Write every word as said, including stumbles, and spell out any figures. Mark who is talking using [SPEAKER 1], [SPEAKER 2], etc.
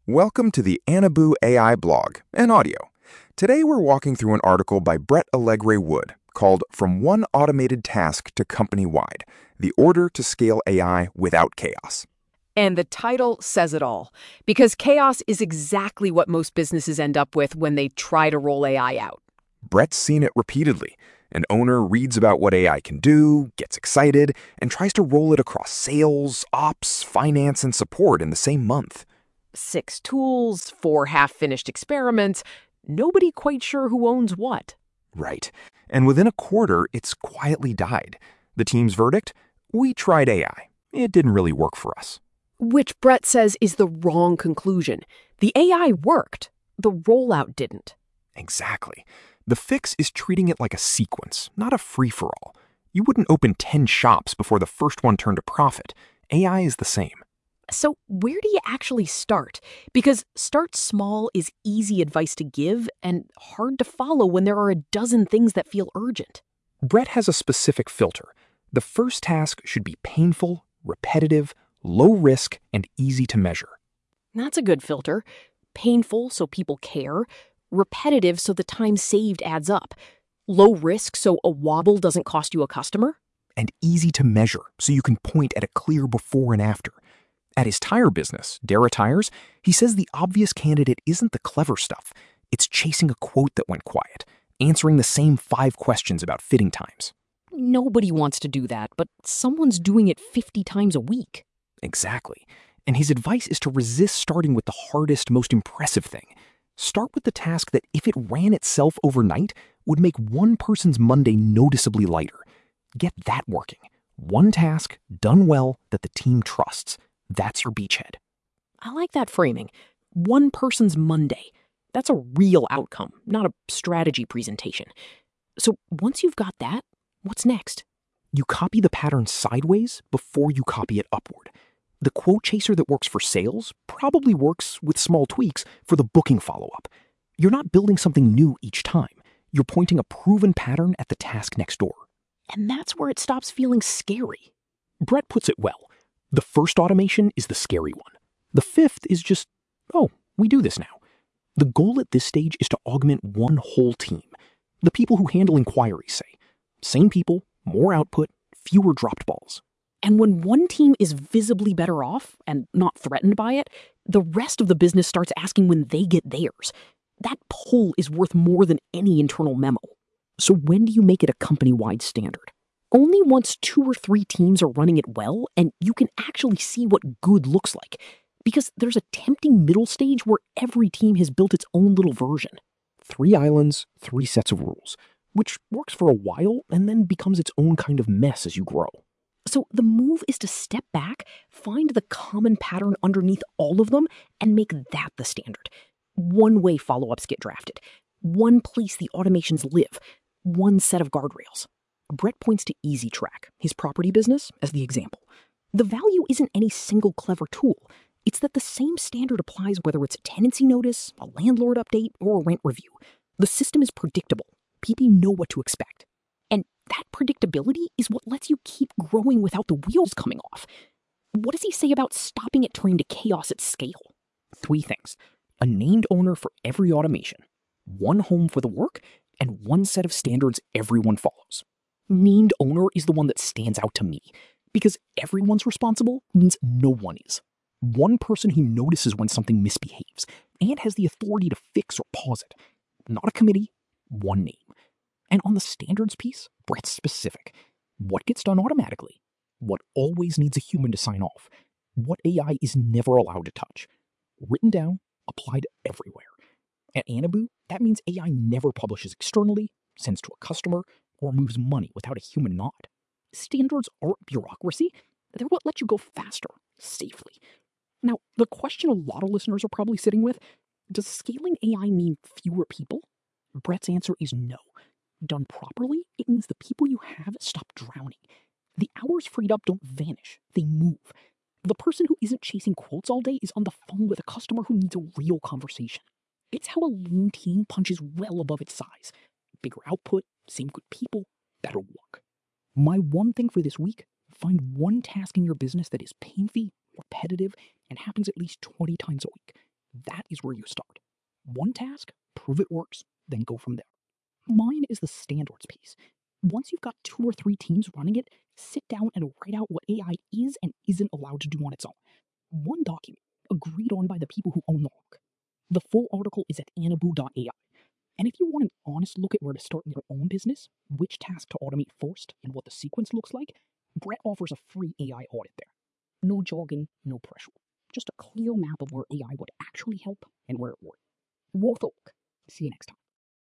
[SPEAKER 1] Welcome to the Anaboo A I blog and audio. Today we're walking through an article by Brett Allegre Wood called From One Automated Task to Company-Wide, The Order to Scale A I Without Chaos.
[SPEAKER 2] And the title says it all, because chaos is exactly what most businesses end up with when they try to roll A I out.
[SPEAKER 1] Brett's seen it repeatedly. An owner reads about what A I can do, gets excited, and tries to roll it across sales, ops, finance, and support in the same month.
[SPEAKER 2] Six tools, four half-finished experiments, nobody quite sure who owns what.
[SPEAKER 1] Right. And within a quarter, it's quietly died. The team's verdict? We tried A I. It didn't really work for us.
[SPEAKER 2] Which Brett says is the wrong conclusion. The A I worked. The rollout didn't.
[SPEAKER 1] Exactly. The fix is treating it like a sequence, not a free-for-all. You wouldn't open ten shops before the first one turned a profit. A I is the same.
[SPEAKER 2] So where do you actually start? Because start small is easy advice to give and hard to follow when there are a dozen things that feel urgent.
[SPEAKER 1] Brett has a specific filter. The first task should be painful, repetitive, low risk, and easy to measure.
[SPEAKER 2] That's a good filter. Painful so people care. Repetitive so the time saved adds up. Low risk so a wobble doesn't cost you a customer.
[SPEAKER 1] And easy to measure so you can point at a clear before and after. At his tire business, Dara Tires, he says the obvious candidate isn't the clever stuff. It's chasing a quote that went quiet, answering the same five questions about fitting times.
[SPEAKER 2] Nobody wants to do that, but someone's doing it fifty times a week.
[SPEAKER 1] Exactly. And his advice is to resist starting with the hardest, most impressive thing. Start with the task that, if it ran itself overnight, would make one person's Monday noticeably lighter. Get that working. One task, done well, that the team trusts. That's your beachhead.
[SPEAKER 2] I like that framing. One person's Monday. That's a real outcome, not a strategy presentation. So once you've got that, what's next?
[SPEAKER 1] You copy the pattern sideways before you copy it upward. The quote chaser that works for sales probably works, with small tweaks, for the booking follow-up. You're not building something new each time. You're pointing a proven pattern at the task next door.
[SPEAKER 2] And that's where it stops feeling scary.
[SPEAKER 1] Brett puts it well. The first automation is the scary one. The fifth is just, oh, we do this now. The goal at this stage is to augment one whole team. The people who handle inquiries, say. Same people, more output, fewer dropped balls.
[SPEAKER 2] And when one team is visibly better off and not threatened by it, the rest of the business starts asking when they get theirs. That pull is worth more than any internal memo. So when do you make it a company-wide standard? Only once two or three teams are running it well and you can actually see what good looks like. Because there's a tempting middle stage where every team has built its own little version.
[SPEAKER 1] Three islands, three sets of rules, which works for a while and then becomes its own kind of mess as you grow.
[SPEAKER 2] So the move is to step back, find the common pattern underneath all of them, and make that the standard. One way follow-ups get drafted. One place the automations live. One set of guardrails. Brett points to EasyTrack, his property business, as the example. The value isn't any single clever tool. It's that the same standard applies whether it's a tenancy notice, a landlord update, or a rent review. The system is predictable. People know what to expect. And that predictability is what lets you keep growing without the wheels coming off. What does he say about stopping it turning to chaos at scale?
[SPEAKER 1] Three things. A named owner for every automation, one home for the work, and one set of standards everyone follows. Named owner is the one that stands out to me, because everyone's responsible means no one is. One person who notices when something misbehaves and has the authority to fix or pause it. Not a committee, one name. And on the standards piece, Brett's specific. What gets done automatically? What always needs a human to sign off? What A I is never allowed to touch? Written down, applied everywhere. At Anaboo, that means A I never publishes externally, sends to a customer, or moves money without a human nod. Standards aren't bureaucracy. They're what let you go faster, safely. Now, the question a lot of listeners are probably sitting with, does scaling A I mean fewer people? Brett's answer is no. Done properly, it means the people you have stop drowning. The hours freed up don't vanish, they move. The person who isn't chasing quotes all day is on the phone with a customer who needs a real conversation. It's how a lean team punches well above its size. Bigger output, same good people, better work. My one thing for this week, find one task in your business that is painful, repetitive, and happens at least twenty times a week. That is where you start. One task, prove it works, then go from there. Mine is the standards piece. Once you've got two or three teams running it, sit down and write out what A I is and isn't allowed to do on its own. One document, agreed on by the people who own the hook. The full article is at anabu dot A I. And if you want an honest look at where to start in your own business, which task to automate first, and what the sequence looks like, Brett offers a free A I audit there. No jargon, no pressure. Just a clear map of where A I would actually help and where it would. Worth a look. See you next time.